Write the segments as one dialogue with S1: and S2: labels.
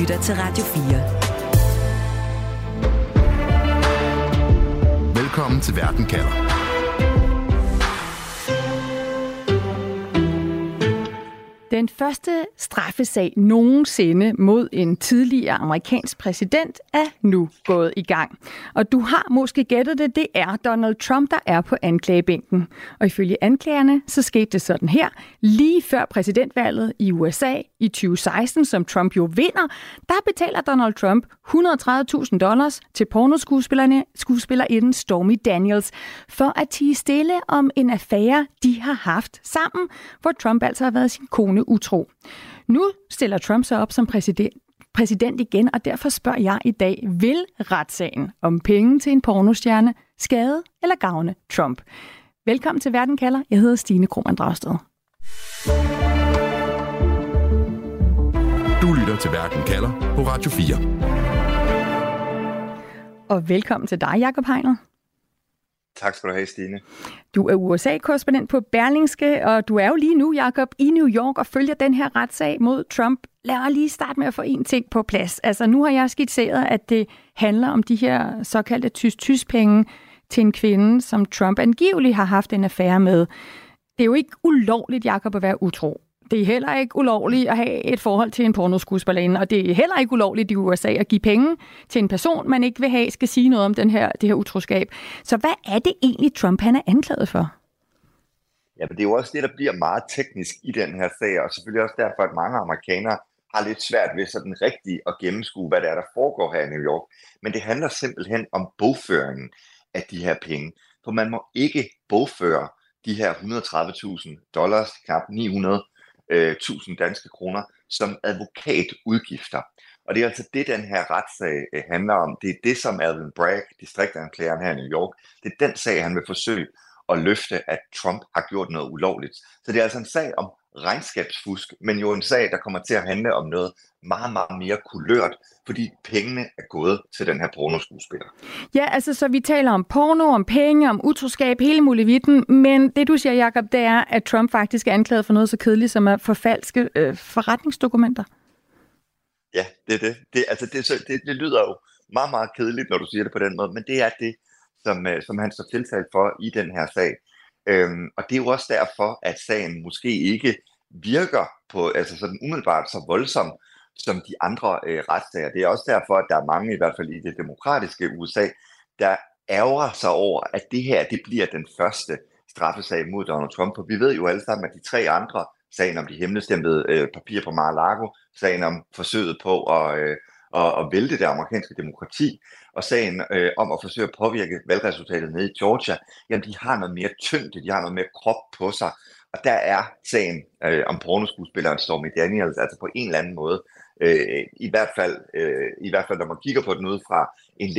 S1: lytter til Radio 4.
S2: Velkommen til Verden kalder.
S3: Den første straffesag nogensinde mod en tidligere amerikansk præsident er nu gået i gang. Og du har måske gættet det, det er Donald Trump, der er på anklagebænken. Og ifølge anklagerne, så skete det sådan her. Lige før præsidentvalget i USA i 2016, som Trump jo vinder, der betaler Donald Trump $130,000 til pornoskuespillerinden Stormy Daniels for at tie stille om en affære, de har haft sammen, hvor Trump altså har været sin kone utro. Nu stiller Trump sig op som præsident igen, og derfor spørger jeg i dag, vil retssagen om penge til en pornostjerne skade eller gavne Trump? Velkommen til Verden kalder. Jeg hedder Stine Krohmann Dragsted.
S2: Du lytter til Verden kalder på Radio 4.
S3: Og velkommen til dig, Jakob Heinel.
S4: Tak skal du have, Stine.
S3: Du er USA-korrespondent på Berlingske, og du er jo lige nu, Jakob, i New York og følger den her retssag mod Trump. Lad mig lige starte med at få en ting på plads. Altså, nu har jeg skitseret, at det handler om de her såkaldte tysk-tysk-penge til en kvinde, som Trump angiveligt har haft en affære med. Det er jo ikke ulovligt, Jakob, at være utro. Det er heller ikke ulovligt at have et forhold til en pornoskuespillerinde, og det er heller ikke ulovligt i USA at give penge til en person, man ikke vil have, skal sige noget om det her utroskab. Så hvad er det egentlig, Trump han er anklaget for?
S4: Ja, men det er jo også det, der bliver meget teknisk i den her sag, og selvfølgelig også derfor, at mange amerikanere har lidt svært ved sådan rigtigt at gennemskue, hvad det er, der foregår her i New York. Men det handler simpelthen om bogføringen af de her penge, for man må ikke bogføre de her $130,000, knap 900.000 danske kroner, som advokatudgifter. Og det er altså det, den her retssag handler om. Det er det, som Alvin Bragg, distriktanklageren her i New York, det er den sag, han vil forsøge at løfte, at Trump har gjort noget ulovligt. Så det er altså en sag om regnskabsfusk, men jo en sag, der kommer til at handle om noget meget, meget mere kulørt, fordi pengene er gået til den her pornoskuespiller.
S3: Ja, altså så vi taler om porno, om penge, om utroskab, hele muligheden, men det du siger, Jakob, det er, at Trump faktisk er anklaget for noget så kedeligt som at forfalske forretningsdokumenter.
S4: Ja, det er det. Det lyder jo meget, meget kedeligt, når du siger det på den måde, men det er det, som han står tiltalt for i den her sag. Og det er jo også derfor, at sagen måske ikke virker på, altså sådan umiddelbart så voldsom som de andre retssager. Det er også derfor, at der er mange, i hvert fald i det demokratiske USA, der ærger sig over, at det her det bliver den første straffesag mod Donald Trump. For vi ved jo alle sammen, at de tre andre, sagen om de hemmeligstemplede papirer på Mar-a-Lago, sagen om forsøget på at vælte det amerikanske demokrati, og sagen om at forsøge at påvirke valgresultatet nede i Georgia, jamen de har noget mere tyngde, de har noget mere krop på sig. Og der er sagen om pornoskuespilleren Stormy Daniels, altså på en eller anden måde, i hvert fald når man kigger på den ud fra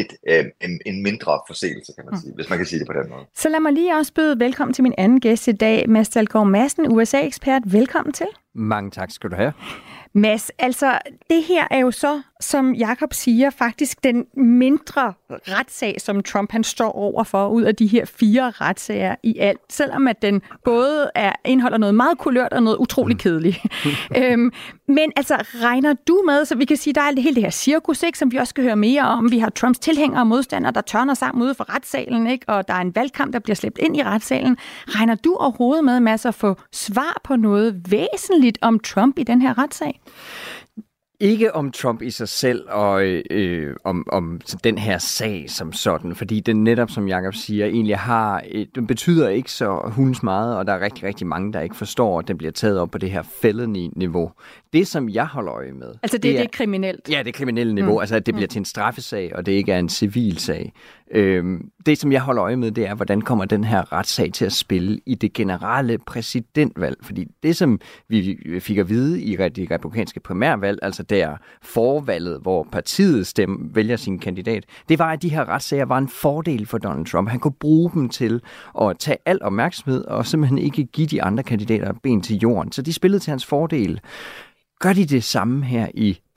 S4: en mindre forseelse, kan man sige, hvis man kan sige det på den måde.
S3: Så lad mig lige også byde velkommen til min anden gæst i dag, Mads Dalgaard Madsen, USA-ekspert. Velkommen til.
S5: Mange tak skal du have.
S3: Mads, altså det her er jo så, som Jakob siger, faktisk den mindre retssag, som Trump han står overfor ud af de her 4 retssager i alt, selvom at den både indeholder noget meget kulørt og noget utrolig kedeligt. Men altså regner du med, så vi kan sige, der er hele det her cirkus, ikke, som vi også skal høre mere om. Vi har Trumps tilhængere og modstandere, der tørner sammen ude for retssalen, ikke, og der er en valgkamp, der bliver slæbt ind i retssalen. Regner du overhovedet med, Mads, at få svar på noget væsentligt om Trump i den her retssag?
S5: Ikke om Trump i sig selv og om den her sag som sådan, fordi den netop, som Jakob siger, egentlig den betyder ikke så hunds meget, og der er rigtig, rigtig mange, der ikke forstår, at den bliver taget op på det her felony-niveau. Det, som jeg holder øje med...
S3: Altså det er kriminelt?
S5: Ja, det er kriminelle niveau, altså at det bliver til en straffesag, og det ikke er en civil sag. Det, som jeg holder øje med, det er, hvordan kommer den her retssag til at spille i det generelle præsidentvalg. Fordi det, som vi fik at vide i det republikanske primærvalg, altså der forvalget, hvor partiet vælger sin kandidat, det var, at de her retssager var en fordel for Donald Trump. Han kunne bruge dem til at tage al opmærksomhed og simpelthen ikke give de andre kandidater ben til jorden. Så de spillede til hans fordel. Gør de det samme her i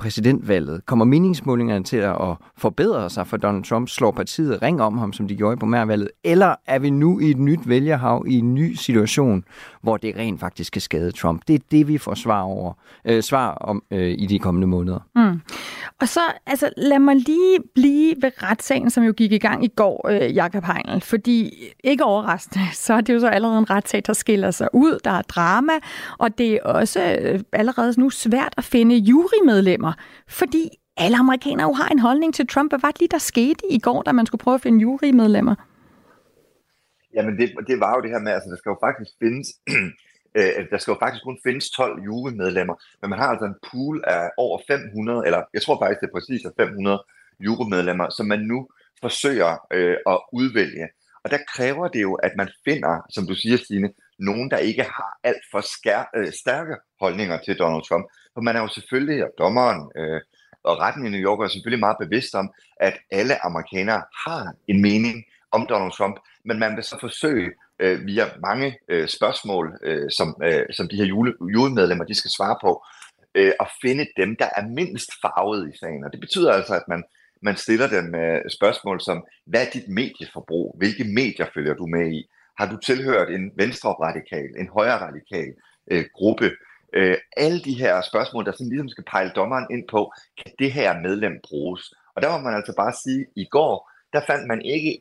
S5: præsidentvalget? Kommer meningsmålingerne til at forbedre sig for Donald Trump? Slår partiet ring om ham, som de gjorde i primærvalget? Eller er vi nu i et nyt vælgerhav, i en ny situation, hvor det rent faktisk skal skade Trump? Det er det, vi får svar om i de kommende måneder.
S3: Mm. Og så lad mig lige blive ved retssagen, som jo gik i gang i går, Jakob Heinl. Fordi ikke overraskende, så er det jo så allerede en retssag, der skiller sig ud. Der er drama, og det er også allerede nu svært at finde jurymedlemmer, fordi alle amerikanere jo har en holdning til Trump. Hvad var det lige, der skete i går, da man skulle prøve at finde jurymedlemmer?
S4: Jamen det var jo det her med, altså der skal jo faktisk findes, der skal jo faktisk kun findes 12 jurymedlemmer, men man har altså en pool af over 500, eller jeg tror faktisk det er præcis 500 jurymedlemmer, som man nu forsøger at udvælge. Og der kræver det jo, at man finder, som du siger, Stine, nogen, der ikke har alt for stærke holdninger til Donald Trump. For man er jo selvfølgelig, og dommeren og retten i New York er selvfølgelig meget bevidst om, at alle amerikanere har en mening om Donald Trump, men man vil så forsøge via mange spørgsmål, som de her jurymedlemmer de skal svare på, at finde dem, der er mindst farvet i sagen. Og det betyder altså, at man stiller dem spørgsmål som, hvad er dit medieforbrug? Hvilke medier følger du med i? Har du tilhørt en venstre-radikal, en højre-radikal gruppe? Alle de her spørgsmål, der sådan ligesom skal pejle dommeren ind på, kan det her medlem bruges? Og der må man altså bare sige, i går, der fandt man ikke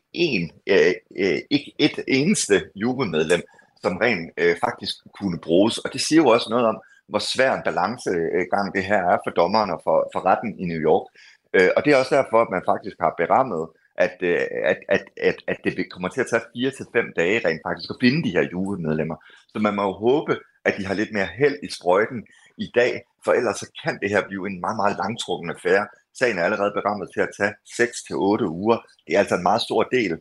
S4: et eneste jurymedlem, som rent faktisk kunne bruges. Og det siger jo også noget om, hvor svær en balancegang det her er for dommeren og for retten i New York. Og det er også derfor, at man faktisk har berammet, at det kommer til at tage 4 til 5 dage rent faktisk at finde de her jurymedlemmer. Så man må jo håbe, at de har lidt mere held i sprøjten i dag, for ellers så kan det her blive en meget, meget langtrukken affære. Sagen er allerede berammet til at tage 6 til 8 uger. Det er altså en meget stor del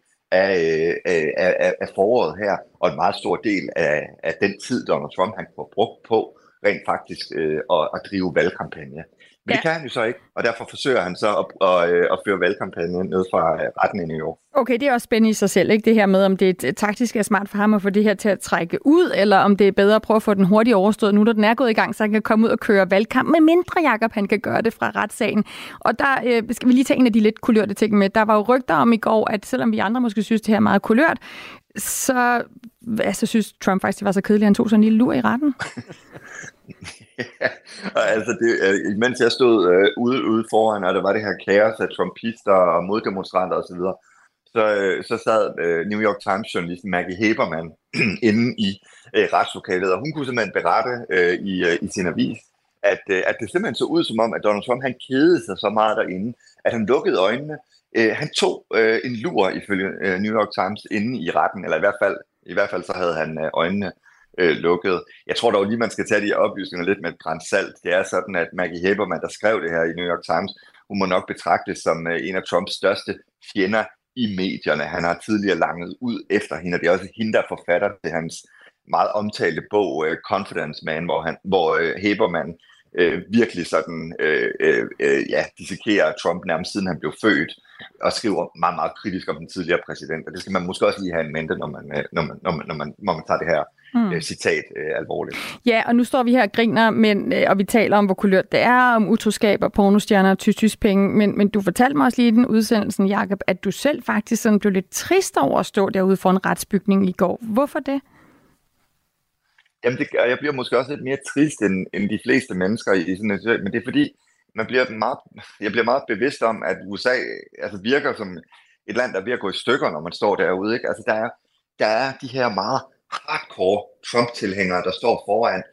S4: af foråret her, og en meget stor del af den tid, Donald Trump han får brugt på rent faktisk at drive valgkampagne. Men det kan han jo så ikke, og derfor forsøger han så at føre valgkampagnen ned fra retten i New York.
S3: Okay, det er også spændende i sig selv, ikke? Det her med, om det taktisk er smart for ham at få det her til at trække ud, eller om det er bedre at prøve at få den hurtigt overstået nu, når den er gået i gang, så han kan komme ud og køre valgkamp, med mindre Jakob han kan gøre det fra retssagen. Og der skal vi lige tage en af de lidt kulørte ting med. Der var jo rygter om i går, at selvom vi andre måske synes, det her er meget kulørt, så synes Trump faktisk, det var så kedeligt, at han tog sådan en lille lur i retten.
S4: Ja, og altså mens jeg stod ude foran, og der var det her kaos af trumpister og moddemonstranter osv., så sad New York Times journalisten Maggie Haberman inde i retslokalet, og hun kunne simpelthen berette i sin avis, at det simpelthen så ud som om, at Donald Trump han kedede sig så meget derinde, at han lukkede øjnene. Han tog en lur ifølge New York Times inde i retten, eller i hvert fald så havde han øjnene lukket. Jeg tror dog lige, man skal tage de oplysninger lidt med et gran salt. Det er sådan, at Maggie Haberman, der skrev det her i New York Times, hun må nok betragtes som en af Trumps største fjender i medierne. Han har tidligere langet ud efter hende, og det er også hende, der er forfatter til hans meget omtalte bog Confidence Man, hvor Haberman virkelig sådan dissekerer Trump nærmest siden han blev født, og skriver meget, meget kritisk om den tidligere præsident. Og det skal man måske også lige have en mente, når man tager det her citat alvorligt.
S3: Ja, og nu står vi her og griner, og vi taler om, hvor kulørt det er, om utroskab og pornostjerner og tysk-penge, men du fortalte mig også lige i den udsendelsen, Jakob, at du selv faktisk sådan blev lidt trist over at stå derude for en retsbygning i går. Hvorfor det?
S4: Jamen, jeg bliver måske også lidt mere trist end de fleste mennesker i sådan en, men det er fordi, jeg bliver meget bevidst om, at USA altså virker som et land, der er ved at gå i stykker, når man står derude. Ikke? Altså, der er de her meget hardcore Trump-tilhængere, der står foran,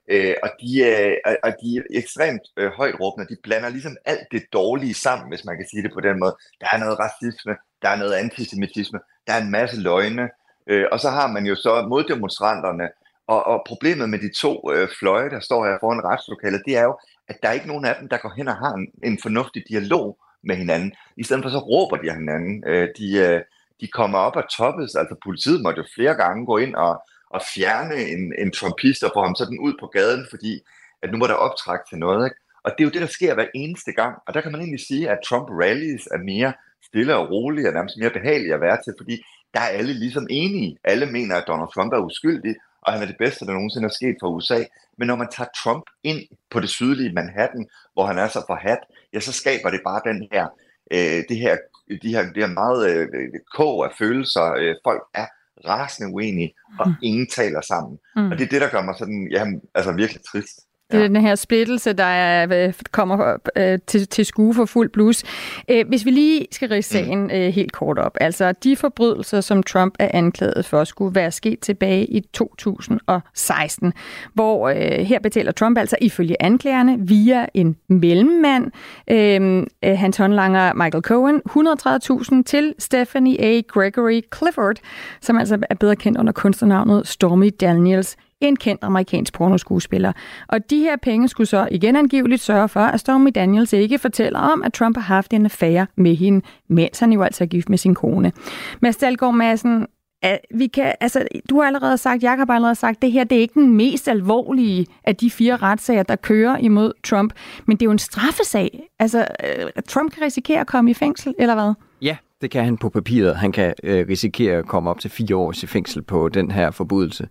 S4: og de er ekstremt højtråbende. De blander ligesom alt det dårlige sammen, hvis man kan sige det på den måde. Der er noget racisme, der er noget antisemitisme, der er en masse løgne, og så har man jo så moddemonstranterne, og problemet med de to fløje, der står her foran retslokalet, det er jo, at der er ikke nogen af dem, der går hen og har en fornuftig dialog med hinanden. I stedet for så råber de af hinanden. De kommer op og toppes, altså politiet måtte jo flere gange gå ind og fjerne en trumpist og få ham sådan ud på gaden, fordi at nu var der optræk til noget. Ikke? Og det er jo det, der sker hver eneste gang. Og der kan man egentlig sige, at Trump rallies er mere stille og rolige, og nærmest mere behagelige at være til, fordi der er alle ligesom enige. Alle mener, at Donald Trump er uskyldig, og han er det bedste, der nogensinde er sket for USA. Men når man tager Trump ind på det sydlige Manhattan, hvor han er så forhat, ja, så skaber det bare den her, det her meget kog af følelser. Folk er rasende uenige, og ingen taler sammen. Og det er det, der gør mig sådan, virkelig trist.
S3: Det er den her splittelse, der kommer til skue for fuld blus. Hvis vi lige skal ridse sagen helt kort op. Altså, de forbrydelser, som Trump er anklaget for, skulle være sket tilbage i 2016, hvor her betaler Trump altså ifølge anklagerne via en mellemmand, hans håndlanger Michael Cohen, $130,000 til Stephanie A. Gregory Clifford, som altså er bedre kendt under kunstnernavnet Stormy Daniels, en kendt amerikansk pornoskuespiller. Og de her penge skulle så igen angiveligt sørge for, at Stormy Daniels ikke fortæller om, at Trump har haft en affære med hende, mens han jo altså er gift med sin kone. Mads Dalgaard Madsen, du har allerede sagt, Jakob har allerede sagt, det her det er ikke den mest alvorlige af de 4 retssager, der kører imod Trump, men det er jo en straffesag. Altså, Trump kan risikere at komme i fængsel, eller hvad?
S5: Ja, det kan han på papiret. Han kan risikere at komme op til 4 år i fængsel på den her forbrydelse.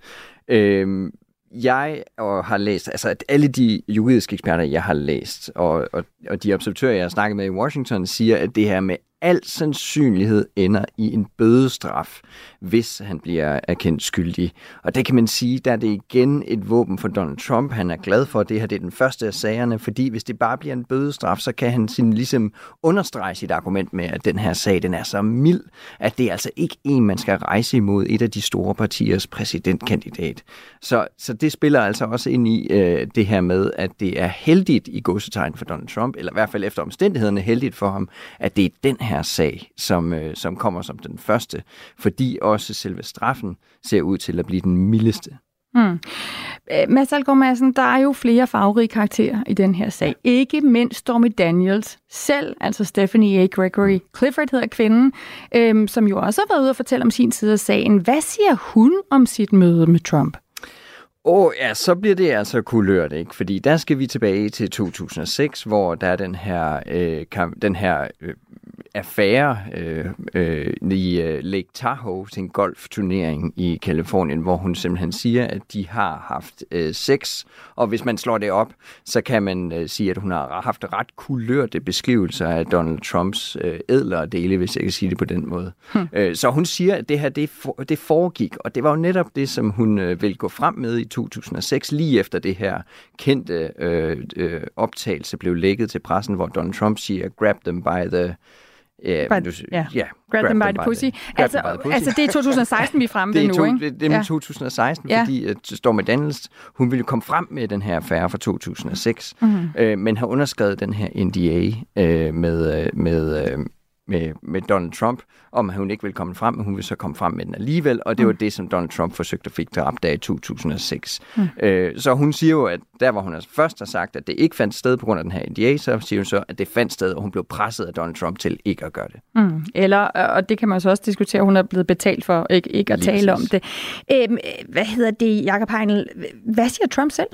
S5: Jeg har læst, altså alle de juridiske eksperter, jeg har læst, og de observatører, jeg har snakket med i Washington, siger, at det her med al sandsynlighed ender i en bødestraf, hvis han bliver erkendt skyldig. Og det kan man sige, der er det igen et våben for Donald Trump. Han er glad for, at det her det er den første af sagerne, fordi hvis det bare bliver en bødestraf, så kan han ligesom understrege sit argument med, at den her sag, den er så mild, at det er altså ikke en, man skal rejse imod et af de store partiers præsidentkandidat. Så det spiller altså også ind i det her med, at det er heldigt i gåsetegn for Donald Trump, eller i hvert fald efter omstændighederne heldigt for ham, at det er den her sag, som kommer som den første, fordi også selve straffen ser ud til at blive den mildeste.
S3: Mads Dalgaard Madsen, der er jo flere farverige karakterer i den her sag. Ikke mindst Stormy Daniels selv, altså Stephanie A. Gregory Clifford hedder kvinden, som jo også har været ude og fortælle om sin side af sagen. Hvad siger hun om sit møde med Trump?
S5: Så bliver det altså kulørt, ikke? Fordi der skal vi tilbage til 2006, hvor der er den her affære i Lake Tahoe til en golfturnering i Californien, hvor hun simpelthen siger, at de har haft sex, og hvis man slår det op, så kan man sige, at hun har haft ret kulørte beskrivelser af Donald Trumps ædlere dele, hvis jeg kan sige det på den måde. Så hun siger, at det her det foregik, og det var jo netop det, som hun ville gå frem med i 2006, lige efter det her kendte optagelse blev lækket til pressen, hvor Donald Trump siger, grab them by the...
S3: Grab them by the pussy. Altså, det er 2016, vi er fremme ved nu, ikke?
S5: Det er 2016, fordi Stormy Daniels, hun ville komme frem med den her affære fra 2006, men har underskrevet den her NDA med Donald Trump, om at hun ikke vil komme frem, men hun vil så komme frem med den alligevel, og det var det, som Donald Trump forsøgte at fik dræbt der i 2006. Så hun siger jo, at der, hvor hun først har sagt, at det ikke fandt sted på grund af den her NDA, så siger hun så, at det fandt sted, og hun blev presset af Donald Trump til ikke at gøre det.
S3: Eller, og det kan man så også diskutere, hun er blevet betalt for ikke at tale om det. Hvad hedder det, Jakob Heinl? Hvad siger Trump selv?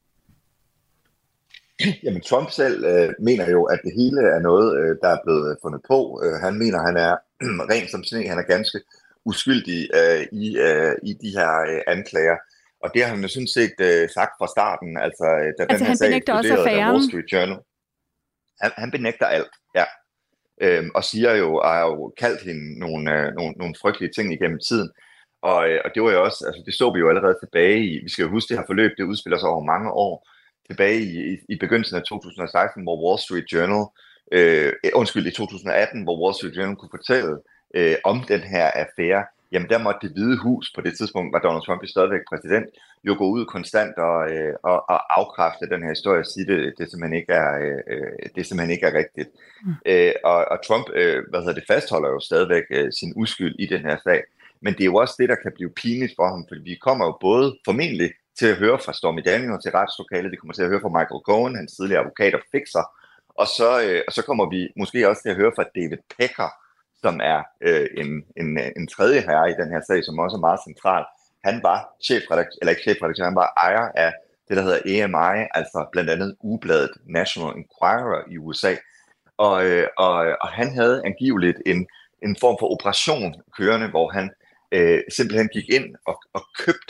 S4: Jamen, Trump selv mener jo, at det hele er noget, der er blevet fundet på. Han mener, han er ren som sne. Han er ganske uskyldig i de her anklager. Og det har han jo sådan set sagt fra starten. Altså, da den her sag eksploderede, da Wall Street Journal. Han benægter alt, ja. Og siger jo, og har jo kaldt hende nogle frygtelige ting igennem tiden. Og det var jo også, altså det så vi jo allerede tilbage i, vi skal jo huske, det her forløb, det udspiller sig over mange år. Tilbage i begyndelsen af 2016, hvor Wall Street Journal, i 2018, hvor Wall Street Journal kunne fortælle om den her affære, jamen der måtte Det Hvide Hus, på det tidspunkt var Donald Trump stadigvæk præsident, jo gå ud konstant og afkræfte den her historie og sige, det simpelthen ikke er rigtigt. Og Trump fastholder jo stadigvæk sin uskyld i den her sag, men det er jo også det, der kan blive pinligt for ham, fordi vi kommer jo både formentlig til at høre fra Stormy Daniels til retslokalet, vi kommer til at høre fra Michael Cohen, hans tidligere advokat og fixer, og så kommer vi måske også til at høre fra David Pecker, som er en tredje herre i den her sag, som også er meget central. Han var chefredaktør, han var ejer af det, der hedder AMI, altså blandt andet ugebladet National Enquirer i USA, og han havde angiveligt en form for operation kørende, hvor han simpelthen gik ind og købte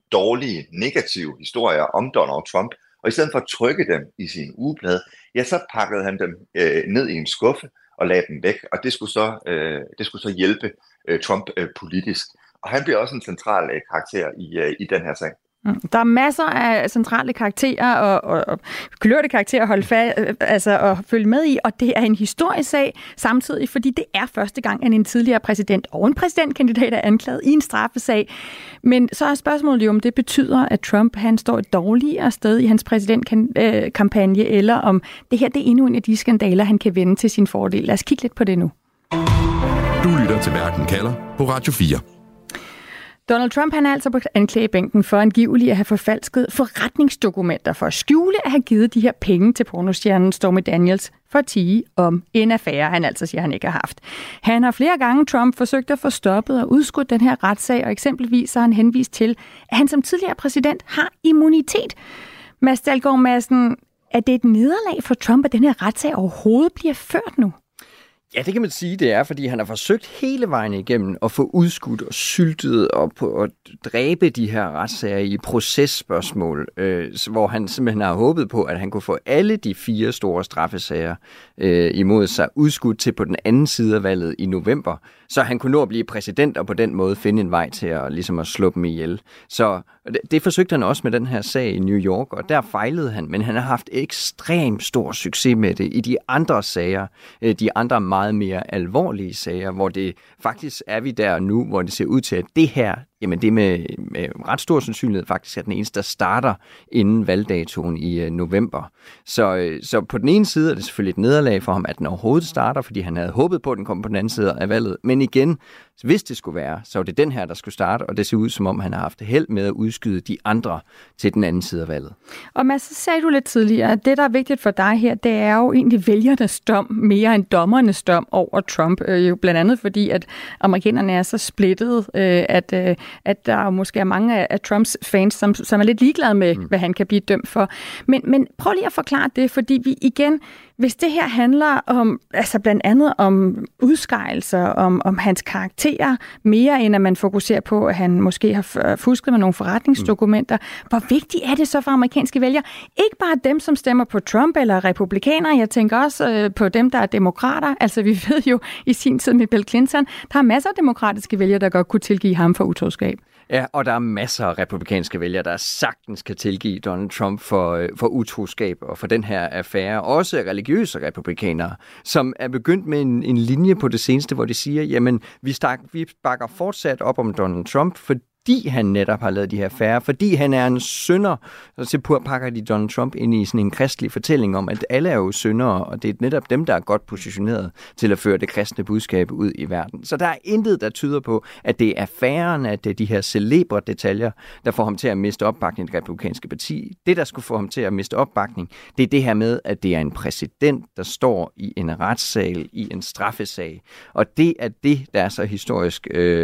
S4: dårlige, negative historier om Donald Trump, og i stedet for at trykke dem i sin ugeblad, ja, så pakkede han dem ned i en skuffe og lagde dem væk, og det skulle så hjælpe Trump politisk. Og han bliver også en central karakter i den her sag.
S3: Der er masser af centrale karakterer og kulørte karakterer at holde og følge med i, og det er en historisk sag samtidig, fordi det er første gang, at en tidligere præsident og en præsidentkandidat er anklaget i en straffesag. Men så er spørgsmålet jo, om det betyder, at Trump han står et dårligere sted i hans præsidentkampagne, eller om det her det er endnu en af de skandaler, han kan vende til sin fordel. Lad os kigge lidt på det nu.
S2: Du lytter til Verden kalder på Radio 4.
S3: Donald Trump han er altså på anklagebænken for angiveligt at have forfalsket forretningsdokumenter for at skjule at have givet de her penge til pornostjernen Stormy Daniels for at tie om en affære, han altså siger, han ikke har haft. Han har flere gange, Trump, forsøgt at få stoppet og udskudt den her retssag, og eksempelvis har han henvist til, at han som tidligere præsident har immunitet. Mads Dalgaard Madsen, er det et nederlag for Trump, at den her retssag overhovedet bliver ført nu?
S5: Ja, det kan man sige, det er, fordi han har forsøgt hele vejen igennem at få udskudt og syltet og på at dræbe de her retssager i processpørgsmål, hvor han simpelthen har håbet på, at han kunne få alle de 4 store straffesager imod sig udskudt til på den anden side af valget i november, så han kunne nå at blive præsident og på den måde finde en vej til at slå dem ihjel. Så det forsøgte han også med den her sag i New York, og der fejlede han, men han har haft ekstremt stor succes med det i de andre sager, de andre meget mere alvorlige sager, hvor det faktisk er vi der nu, hvor det ser ud til, at det her, jamen det med ret stor sandsynlighed faktisk er den eneste, der starter inden valgdatoen i november. Så på den ene side er det selvfølgelig et nederlag for ham, at den overhovedet starter, fordi han havde håbet på, at den kom på den anden side af valget. Men igen, hvis det skulle være, så var det den her, der skulle starte, og det ser ud som om, han har haft held med at udskyde de andre til den anden side af valget. Og
S3: Mads, så sagde du lidt tidligere, at det, der er vigtigt for dig her, det er jo egentlig vælgernes dom, mere end dommernes dom over Trump. Jo blandt andet fordi, at amerikanerne er så splittet, at der måske er mange af Trumps fans, som er lidt ligeglade med, hvad han kan blive dømt for. Men prøv lige at forklare det, fordi vi igen, hvis det her handler om, altså blandt andet om udskejelser, om hans karakterer, mere end at man fokuserer på, at han måske har fusket med nogle forretningsdokumenter, hvor vigtigt er det så for amerikanske vælgere? Ikke bare dem, som stemmer på Trump eller republikanere, jeg tænker også på dem, der er demokrater. Altså vi ved jo i sin tid med Bill Clinton, der er masser af demokratiske vælgere, der godt kunne tilgive ham for utroskab.
S5: Ja, og der er masser af republikanske vælgere, der sagtens kan tilgive Donald Trump for utroskab og for den her affære. Også religiøse republikanere, som er begyndt med en linje på det seneste, hvor de siger, jamen vi bakker fortsat op om Donald Trump, fordi han netop har lavet de her affærer, fordi han er en synder, så pakker de Donald Trump ind i sådan en kristelig fortælling om, at alle er jo syndere, og det er netop dem, der er godt positioneret til at føre det kristne budskab ud i verden. Så der er intet, der tyder på, at det er affærerne, at det er de her celebre detaljer, der får ham til at miste opbakning i det republikanske parti. Det, der skulle få ham til at miste opbakning, det er det her med, at det er en præsident, der står i en retssal, i en straffesag. Og det er det, der er så historisk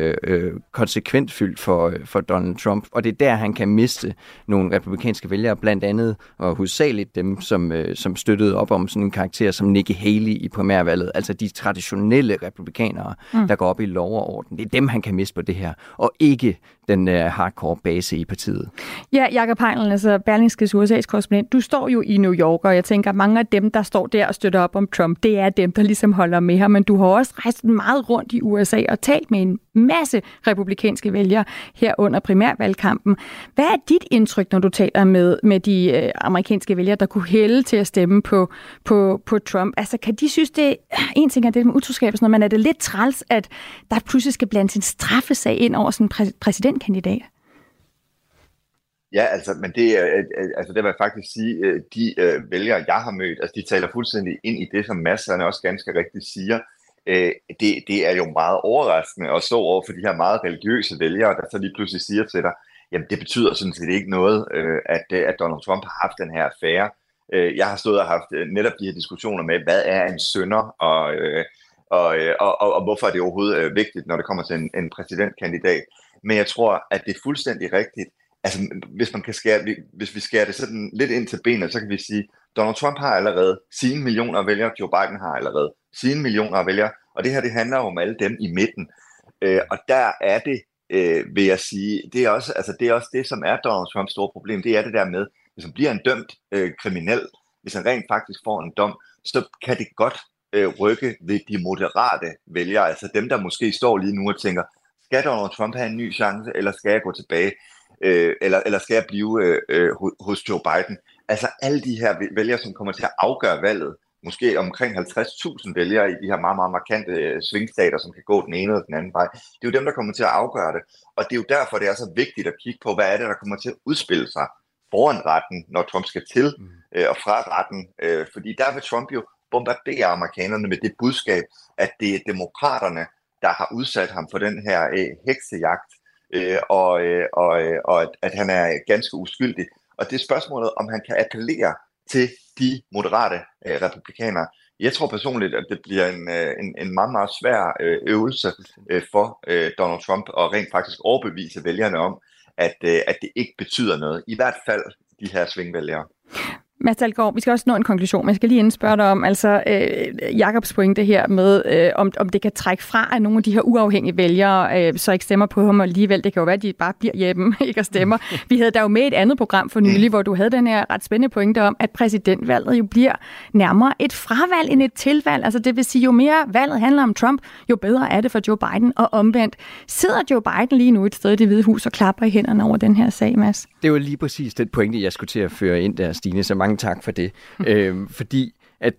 S5: konsekvent fyldt for Donald Trump, og det er der, han kan miste nogle republikanske vælgere, blandt andet og hovedsageligt dem, som støttede op om sådan en karakter som Nikki Haley i primærvalget, altså de traditionelle republikanere, der går op i lov og orden. Det er dem, han kan miste på det her, og ikke den hardcore base i partiet. Ja,
S3: Jakob Heinl, altså Berlingskes USA's korrespondent, du står jo i New York, og jeg tænker, at mange af dem, der står der og støtter op om Trump, det er dem, der ligesom holder med ham, men du har også rejst meget rundt i USA og talt med en masse republikanske vælgere her under primærvalgkampen. Hvad er dit indtryk, når du taler med de amerikanske vælgere, der kunne hælde til at stemme på Trump? Altså, kan de synes, det en ting er det med utroskab, men er det lidt træls, at der pludselig skal blandes en straffesag ind over sådan en præsidentkandidat?
S4: Ja, altså, men det vil jeg faktisk sige, de vælgere, jeg har mødt, altså de taler fuldstændig ind i det, som Mads også ganske rigtigt siger. Det er jo meget overraskende at stå over for de her meget religiøse vælgere, der så lige pludselig siger til dig, jamen det betyder sådan set ikke noget, at Donald Trump har haft den her affære. Jeg har stået og haft netop de her diskussioner med, hvad er en synder, og hvorfor er det overhovedet vigtigt, når det kommer til en præsidentkandidat. Men jeg tror, at det er fuldstændig rigtigt. Altså, hvis vi skærer det sådan lidt ind til benet, så kan vi sige, Donald Trump har allerede sine millioner af vælgere, Joe Biden har allerede sine millioner af vælgere, og det her, det handler om alle dem i midten. Og der er det vil jeg sige, det er også det, som er Donald Trumps store problem. Det er det der med, hvis han bliver en dømt kriminel, hvis han rent faktisk får en dom, så kan det godt rykke ved de moderate vælgere, altså dem, der måske står lige nu og tænker, skal Donald Trump have en ny chance, eller skal jeg gå tilbage, eller skal jeg blive hos Joe Biden? Altså alle de her vælgere, som kommer til at afgøre valget, måske omkring 50.000 vælgere i de her meget, meget markante svingstater, som kan gå den ene eller den anden vej. Det er jo dem, der kommer til at afgøre det. Og det er jo derfor, det er så vigtigt at kigge på, hvad er det, der kommer til at udspille sig foran retten, når Trump skal til og fra retten. Fordi der vil Trump jo bombardere amerikanerne med det budskab, at det er demokraterne, der har udsat ham for den her heksejagt, og at han er ganske uskyldig. Og det er spørgsmålet, om han kan appellere til de moderate republikanere. Jeg tror personligt, at det bliver en meget, meget svær øvelse for Donald Trump at rent faktisk overbevise vælgerne om, at det ikke betyder noget. I hvert fald de her svingvælgere.
S3: Mads Dalgaard, vi skal også nå en konklusion, men jeg skal lige spørge dig om, altså Jakobs pointe her med, om det kan trække fra, at nogle af de her uafhængige vælgere så ikke stemmer på ham alligevel. Det kan jo være, at de bare bliver hjemme, ikke og stemmer. Vi havde der jo med et andet program for nylig, hvor du havde den her ret spændende pointe om, at præsidentvalget jo bliver nærmere et fravalg end et tilvalg. Altså det vil sige, jo mere valget handler om Trump, jo bedre er det for Joe Biden, og omvendt. Sidder Joe Biden lige nu et sted i Det Hvide Hus og klapper i hænderne over den her sag, Mads?
S5: Det var lige præcis den pointe, jeg skulle til at føre ind der, Stine, så mange tak for det. Fordi at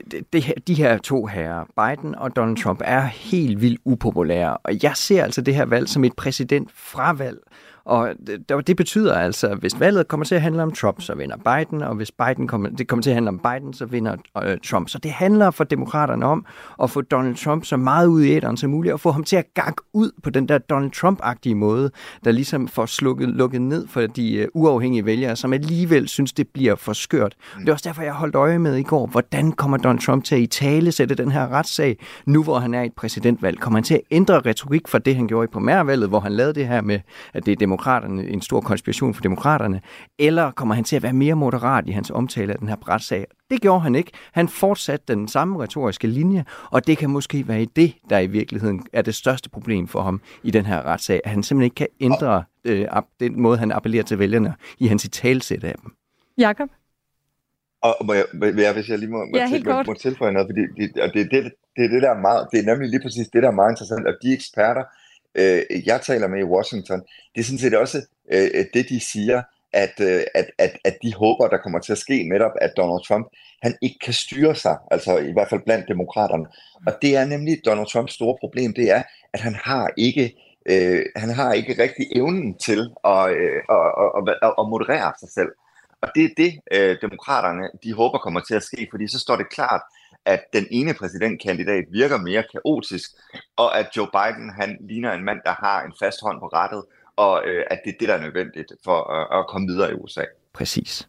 S5: de her to herrer, Biden og Donald Trump, er helt vildt upopulære. Og jeg ser altså det her valg som et præsidentfravalg. Og det betyder altså, at hvis valget kommer til at handle om Trump, så vinder Biden, og hvis det kommer til at handle om Biden, så vinder Trump. Så det handler for demokraterne om at få Donald Trump så meget ud i æteren som muligt, og få ham til at gakke ud på den der Donald Trump-agtige måde, der ligesom får lukket ned for de uafhængige vælgere, som alligevel synes, det bliver for skørt. Det er også derfor, jeg holdt øje med i går, hvordan kommer Donald Trump til at italesætte den her retssag, nu hvor han er i et præsidentvalg. Kommer han til at ændre retorik for det, han gjorde i primærvalget, hvor han lavede det her med, at det er demokraterne, en stor konspiration for demokraterne, eller kommer han til at være mere moderat i hans omtale af den her retssag? Det gjorde han ikke. Han fortsatte den samme retoriske linje, og det kan måske være det, der i virkeligheden er det største problem for ham i den her retssag, at han simpelthen ikke kan ændre den måde, han appellerer til vælgerne i hans italesæt af dem.
S3: Jakob?
S4: Og hvis jeg lige må tilføje noget, fordi det er det der meget, det er nemlig lige præcis det, der er meget interessant, og de eksperter, jeg taler med i Washington, det er sådan set også det, de siger, at de håber, der kommer til at ske netop, at Donald Trump, han ikke kan styre sig, altså i hvert fald blandt demokraterne. Og det er nemlig Donald Trumps store problem, det er, at han har ikke rigtig evnen til at moderere sig selv. Og det er det, demokraterne, de håber kommer til at ske, fordi så står det klart, at den ene præsidentkandidat virker mere kaotisk, og at Joe Biden, han ligner en mand, der har en fast hånd på rattet, og at det er det, der er nødvendigt for at komme videre i USA.
S5: Præcis.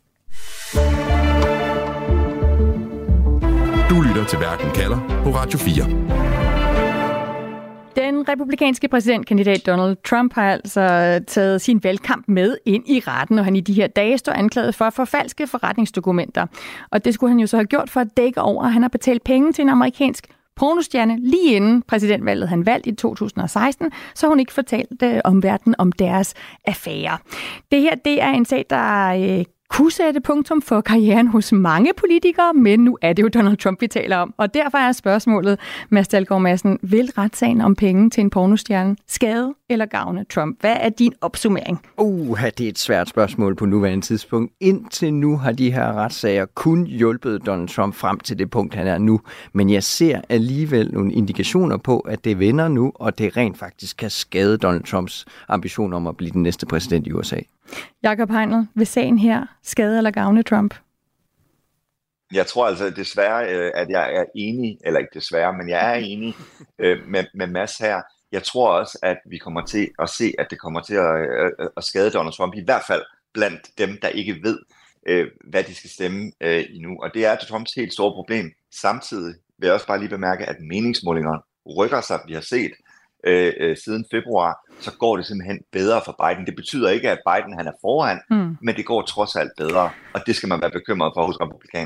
S2: Du lytter til Verden kalder på Radio 4.
S3: Den republikanske præsidentkandidat Donald Trump har altså taget sin valgkamp med ind i retten, og han i de her dage står anklaget for at forfalske forretningsdokumenter. Og det skulle han jo så have gjort for at dække over, at han har betalt penge til en amerikansk pornostjerne lige inden præsidentvalget han valgte i 2016, så hun ikke fortalte omverdenen om deres affære. Det her, det er en sag, der kunne sætte punktum for karrieren hos mange politikere, men nu er det jo Donald Trump, vi taler om. Og derfor er spørgsmålet, Mads Dalgaard Madsen, vil retssagen om penge til en pornostjerne skade eller gavne Trump? Hvad er din opsummering?
S5: Det er et svært spørgsmål på nuværende tidspunkt. Indtil nu har de her retssager kun hjulpet Donald Trump frem til det punkt, han er nu. Men jeg ser alligevel nogle indikationer på, at det vender nu, og det rent faktisk kan skade Donald Trumps ambition om at blive den næste præsident i USA.
S3: Jakob Heinl, vil sagen her skade eller gavne Trump?
S4: Jeg tror altså desværre, at jeg er enig, eller ikke desværre, men jeg er enig med Mads her. Jeg tror også, at vi kommer til at se, at det kommer til at skade Donald Trump, i hvert fald blandt dem, der ikke ved, hvad de skal stemme endnu. Og det er Trumps helt store problem. Samtidig vil jeg også bare lige bemærke, at meningsmålingerne rykker sig, vi har set siden februar, så går det simpelthen bedre for Biden. Det betyder ikke, at Biden han er foran, men det går trods alt bedre, og det skal man være bekymret for hos republikanerne.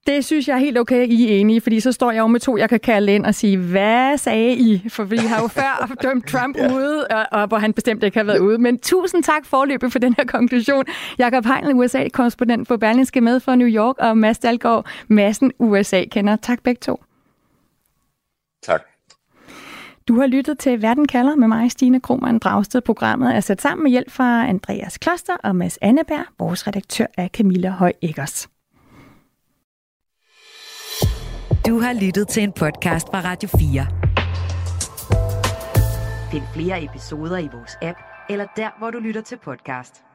S3: Det synes jeg er helt okay, I er enige, fordi så står jeg jo med 2, jeg kan kalde ind og sige, hvad sagde I? For vi har jo før dømt Trump ude, og hvor han bestemt ikke har været ude. Men tusind tak forløbet for den her konklusion. Jakob Heinl, USA-korrespondent for Berlingske med fra New York, og Mads Dalgaard Madsen, USA-kender. Tak begge to.
S4: Tak.
S3: Du har lyttet til Verden kalder med mig, Stine Krohmann Dragsted. Programmet er sat sammen med hjælp fra Andreas Kloster og Mads Anneberg. Vores redaktør er Camilla Høj Eggers.
S1: Du har lyttet til en podcast fra Radio 4. Find flere episoder i vores app, eller der, hvor du lytter til podcast.